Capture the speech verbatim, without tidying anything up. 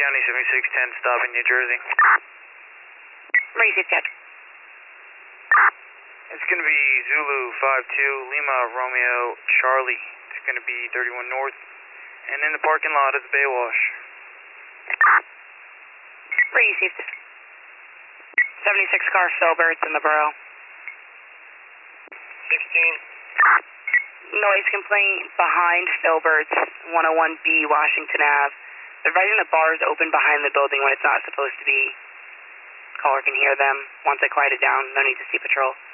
County seventy-six ten, stopping New Jersey. Received, Captain. It's going to be Zulu five two, Lima Romeo Charlie. It's going to be thirty-one North, and in the parking lot of the Baywash. Received. seventy-six car Filberts in the borough. sixteen. Noise complaint behind Filberts, one oh one B Washington Avenue. They're advising the bar is open behind the building when it's not supposed to be. Caller can hear them. Once they quiet it down, no need to see patrol.